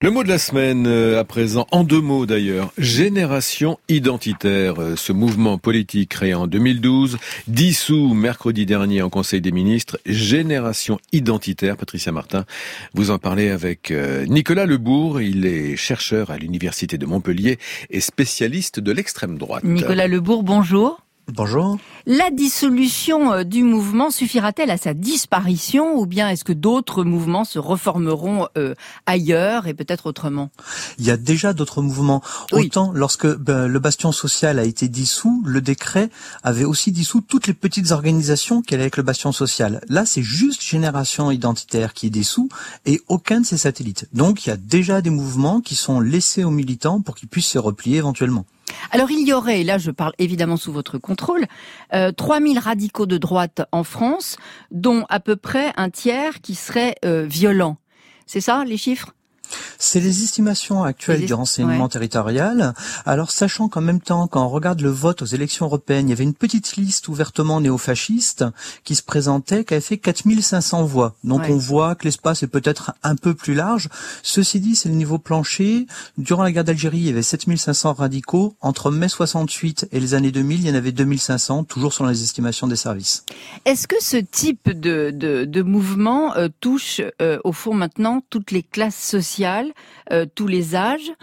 Le mot de la semaine, à présent, en 2 mots d'ailleurs, génération identitaire. Ce mouvement politique créé en 2012, dissous mercredi dernier en Conseil des ministres, génération identitaire. Patricia Martin, vous en parlez avec Nicolas Lebourg. Il est chercheur à l'Université de Montpellier et spécialiste de l'extrême droite. Nicolas Lebourg, bonjour. Bonjour. La dissolution du mouvement suffira-t-elle à sa disparition ou bien est-ce que d'autres mouvements se reformeront ailleurs et peut-être autrement ? Il y a déjà d'autres mouvements. Oui. Autant lorsque le bastion social a été dissous, le décret avait aussi dissous toutes les petites organisations qu'elle avait avec le bastion social. Là, c'est juste Génération Identitaire qui est dissous et aucun de ses satellites. Donc, il y a déjà des mouvements qui sont laissés aux militants pour qu'ils puissent se replier éventuellement. Alors il y aurait, et là je parle évidemment sous votre contrôle, 3000 radicaux de droite en France, dont à peu près un tiers qui seraient violents. C'est ça les chiffres ? C'est les estimations actuelles du renseignement territorial. Alors, sachant qu'en même temps, quand on regarde le vote aux élections européennes, il y avait une petite liste ouvertement néofasciste qui se présentait, qui avait fait 4500 voix. Donc, on voit que l'espace est peut-être un peu plus large. Ceci dit, c'est le niveau plancher. Durant la guerre d'Algérie, il y avait 7500 radicaux. Entre mai 68 et les années 2000, il y en avait 2500, toujours selon les estimations des services. Est-ce que ce type de mouvement touche, au fond maintenant, toutes les classes sociales, tous les âges,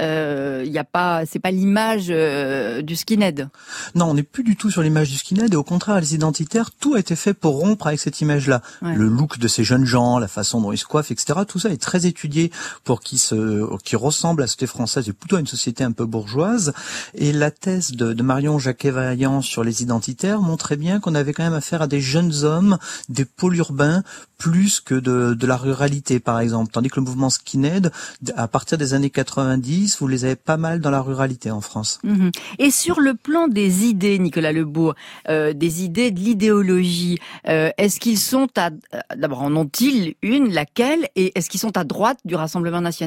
c'est pas l'image du skinhead. Non, on n'est plus du tout sur l'image du skinhead et au contraire, les identitaires, tout a été fait pour rompre avec cette image-là. Ouais. Le look de ces jeunes gens, la façon dont ils se coiffent, etc. Tout ça est très étudié pour qu'ils ressemblent à la société française et plutôt à une société un peu bourgeoise. Et la thèse de Marion Jacquet-Vaillant sur les identitaires montrait bien qu'on avait quand même affaire à des jeunes hommes, des pôles urbains, plus que de la ruralité, par exemple. Tandis que le mouvement skinhead, à partir des années 90, vous les avez pas mal dans la ruralité en France. Mmh. Et sur le plan des idées, Nicolas Lebourg, des idées de l'idéologie, est-ce qu'ils sont d'abord en ont-ils une, laquelle, et est-ce qu'ils sont à droite du Rassemblement national ?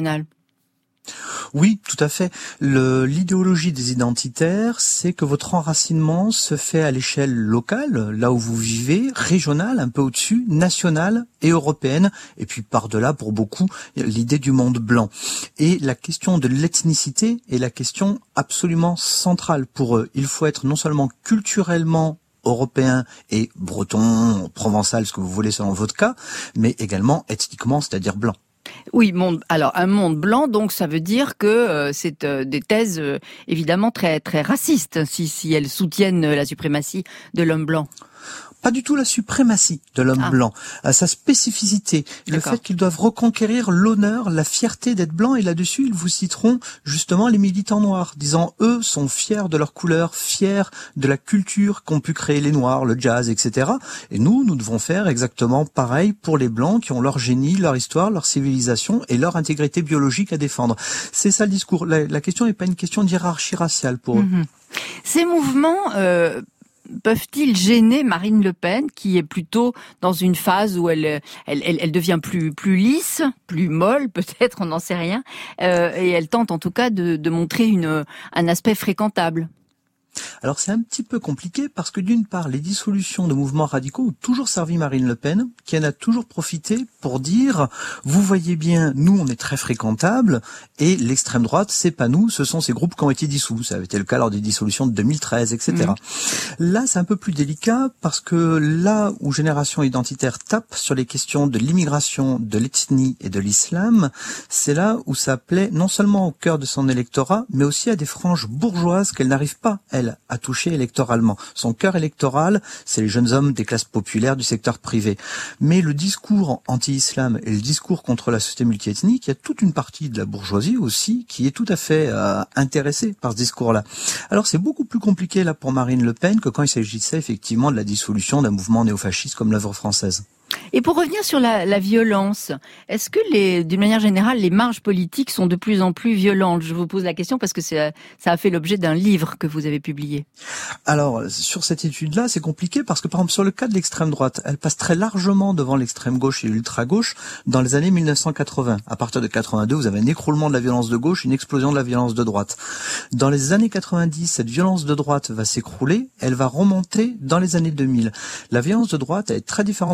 Oui, tout à fait. L'idéologie des identitaires, c'est que votre enracinement se fait à l'échelle locale, là où vous vivez, régionale, un peu au-dessus, nationale et européenne, et puis par-delà, pour beaucoup, l'idée du monde blanc. Et la question de l'ethnicité est la question absolument centrale pour eux. Il faut être non seulement culturellement européen et breton, provençal, ce que vous voulez selon votre cas, mais également ethniquement, c'est-à-dire blanc. Oui, un monde blanc, donc ça veut dire que c'est des thèses évidemment très très racistes si elles soutiennent la suprématie de l'homme blanc. Pas du tout la suprématie de l'homme blanc, sa spécificité, le fait qu'ils doivent reconquérir l'honneur, la fierté d'être blanc, et là-dessus ils vous citeront justement les militants noirs, disant eux sont fiers de leur couleur, fiers de la culture qu'ont pu créer les noirs, le jazz, etc. Et nous devons faire exactement pareil pour les blancs qui ont leur génie, leur histoire, leur civilisation et leur intégrité biologique à défendre. C'est ça le discours. La question n'est pas une question d'hiérarchie raciale pour eux. Ces mouvements peuvent-ils gêner Marine Le Pen, qui est plutôt dans une phase où elle devient plus lisse, plus molle, peut-être, on n'en sait rien, et elle tente en tout cas de montrer un aspect fréquentable? Alors c'est un petit peu compliqué parce que d'une part, les dissolutions de mouvements radicaux ont toujours servi Marine Le Pen, qui en a toujours profité pour dire « Vous voyez bien, nous on est très fréquentables et l'extrême droite, c'est pas nous, ce sont ces groupes qui ont été dissous. » Ça avait été le cas lors des dissolutions de 2013, etc. Là, c'est un peu plus délicat parce que là où Génération Identitaire tape sur les questions de l'immigration, de l'ethnie et de l'islam, c'est là où ça plaît non seulement au cœur de son électorat, mais aussi à des franges bourgeoises qu'elle n'arrive pas, elle, à toucher électoralement. Son cœur électoral, c'est les jeunes hommes des classes populaires du secteur privé. Mais le discours anti-islam et le discours contre la société multiethnique, il y a toute une partie de la bourgeoisie aussi qui est tout à fait intéressée par ce discours-là. Alors c'est beaucoup plus compliqué là pour Marine Le Pen que quand il s'agissait effectivement de la dissolution d'un mouvement néofasciste comme l'Œuvre française. Et pour revenir sur la violence, est-ce que d'une manière générale, les marges politiques sont de plus en plus violentes ? Je vous pose la question parce que ça a fait l'objet d'un livre que vous avez publié. Alors, sur cette étude-là, c'est compliqué parce que, par exemple, sur le cas de l'extrême droite, elle passe très largement devant l'extrême gauche et l'ultra-gauche dans les années 1980. À partir de 82, vous avez un écroulement de la violence de gauche, une explosion de la violence de droite. Dans les années 90, cette violence de droite va s'écrouler, elle va remonter dans les années 2000. La violence de droite, elle est très différente de la violence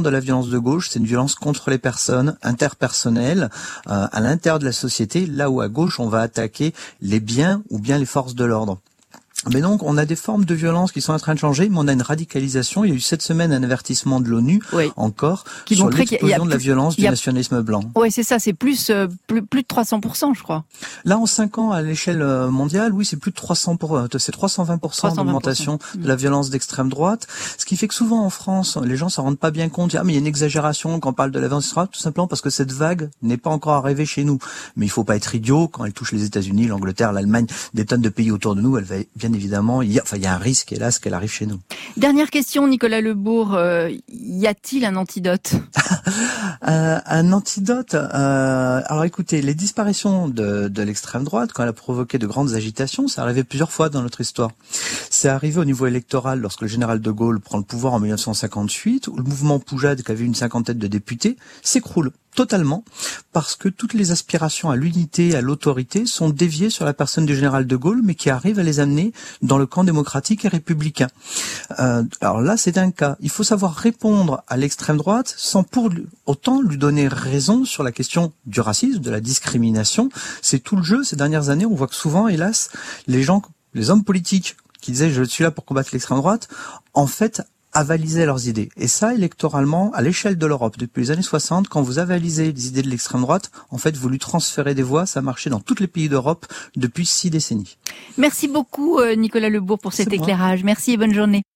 violence de gauche, c'est une violence contre les personnes, interpersonnelle, à l'intérieur de la société, là où à gauche on va attaquer les biens ou bien les forces de l'ordre. Mais donc, on a des formes de violence qui sont en train de changer, mais on a une radicalisation. Il y a eu cette semaine un avertissement de l'ONU, encore, qui sur l'explosion de la violence du nationalisme blanc. Oui, c'est ça, c'est plus de 300%, je crois. Là, en 5 ans, à l'échelle mondiale, oui, c'est plus de c'est 320% d'augmentation de la violence d'extrême droite. Ce qui fait que souvent, en France, les gens s'en rendent pas bien compte. Ah, mais il y a une exagération quand on parle de la violence d'extrême droite, tout simplement parce que cette vague n'est pas encore arrivée chez nous. Mais il faut pas être idiot. Quand elle touche les États-Unis, l'Angleterre, l'Allemagne, des tonnes de pays autour de nous, elle va bien évidemment, il y a un risque, hélas, qu'elle arrive chez nous. Dernière question, Nicolas Lebourg, y a-t-il un antidote? Un antidote. Alors écoutez, les disparitions de l'extrême droite, quand elle a provoqué de grandes agitations, ça arrivait plusieurs fois dans notre histoire. C'est arrivé au niveau électoral lorsque le général de Gaulle prend le pouvoir en 1958, où le mouvement Poujade, qui avait une cinquantaine de députés, s'écroule totalement, parce que toutes les aspirations à l'unité, à l'autorité sont déviées sur la personne du général de Gaulle, mais qui arrive à les amener dans le camp démocratique et républicain. Alors là, c'est un cas. Il faut savoir répondre à l'extrême droite sans pour autant lui donner raison sur la question du racisme, de la discrimination. C'est tout le jeu. Ces dernières années, on voit que souvent, hélas, les hommes politiques qui disaient « je suis là pour combattre l'extrême droite », en fait, avaliser leurs idées. Et ça, électoralement, à l'échelle de l'Europe, depuis les années 60, quand vous avalisez les idées de l'extrême droite, en fait, vous lui transférez des voix. Ça a marché dans tous les pays d'Europe depuis 6 décennies. Merci beaucoup, Nicolas Lebourg, pour cet éclairage. Merci et bonne journée.